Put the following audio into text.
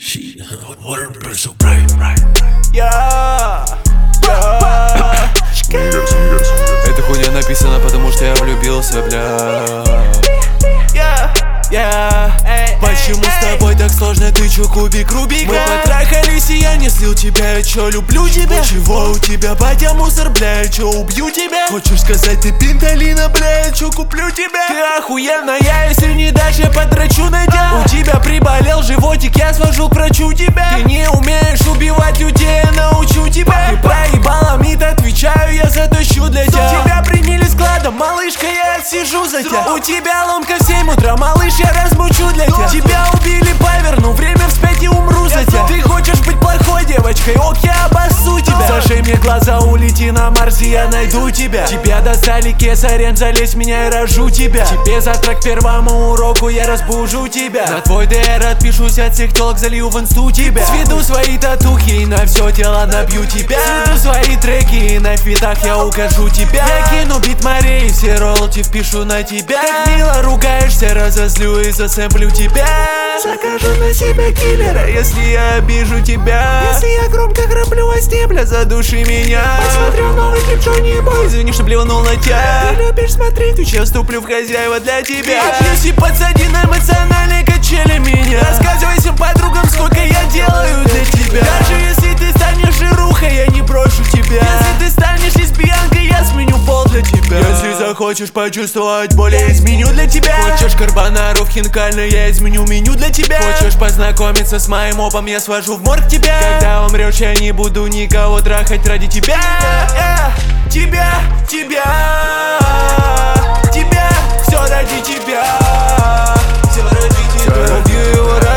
She water burn so bright. Yeah. Эта хуйня написана, потому что я влюбился, бля. Почему с тобой так сложно, ты чё, кубик Рубика? Мы потрахались, и я не слил тебя, я чё, люблю тебя? Чего у тебя, батя, мусор, бля, я чё, убью тебя? Хочешь сказать, ты пинталина, бля, я чё, куплю тебя? Ты охуенная, если не дашь, я потрачу на тебя. У тебя приболел животик, я свожу к врачу тебя. Ты не умеешь убивать людей, я научу тебя. Ты проебала мид, отвечаю, я затащу для тебя. Тебя приняли складом, малышка, я отсижу за тебя. У тебя ломка в 7 утра, малыш, я размучу для тебя. Тебя убили, поверну, время вспять и умру за тебя. Ты хочешь быть плохой девочкой, ок, я обоссу тебя. Зажи мне глаза, улети на Марс, и я найду тебя. Тебя достали кесарем, залезь в меня и рожу тебя. Тебе завтра к первому уроку я разбужу тебя. На твой ДР отпишусь от всех телок, залью в инсту тебя. Сведу свои татухи и на все тело набью тебя. Сведу свои треки и на фитах я укажу тебя. Я кину бит Марии, и все роллти впишу на тебя. Как мило ругаешься, разозлю и засэмплю тебя. Закажу на себя киллера, если я обижу тебя. Если я громко храплю во сне, бля, задуши меня. Посмотрел новый клип Джонни Бой, извини, что плевнул на тебя. Ты любишь смотреть, сейчас вступлю в хозяева для тебя. Отнес и подсади на эмоциональные качели меня. Рассказывай всем подругам, сколько я делаю для тебя. Даже если ты станешь жирухой, я не брошу тебя. Если ты станешь лесбиянкой, я сменю пол для тебя. Если захочешь почувствовать боль, я изменю для тебя. Хочешь карбонару в хинкально, я изменю меню для тебя. Хочешь познакомиться с моим опом, я свожу в морг тебя. Когда умрешь, я не буду никого трахать ради тебя. Тебя, все ради тебя. Все ради тебя. Убью его